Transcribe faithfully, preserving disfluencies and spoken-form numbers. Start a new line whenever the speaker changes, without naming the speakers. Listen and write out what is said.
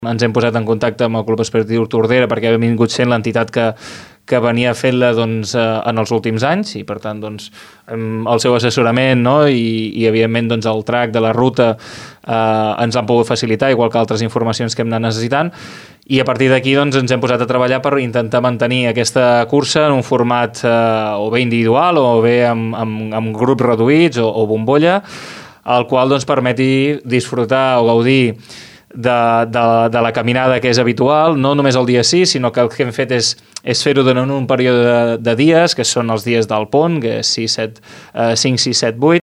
Ens hem posat en contacte amb el Club Esportiu Tordera perquè hem vingut sent l'entitat que, que venia fent-la doncs, en els últims anys i per tant doncs, el seu assessorament, no? I, i evidentment doncs, el track de la ruta eh, ens han pogut facilitar, igual que altres informacions que hem anat necessitant, i a partir d'aquí doncs, ens hem posat a treballar per intentar mantenir aquesta cursa en un format eh, o bé individual o bé amb, amb, amb grups reduïts o, o bombolla, el qual doncs, permeti disfrutar o gaudir De, de, de la caminada que és habitual, no només el dia sis, sinó que el que hem fet és, és fer-ho durant un període de, de dies, que són els dies del pont, que és cinc, sis, set, vuit,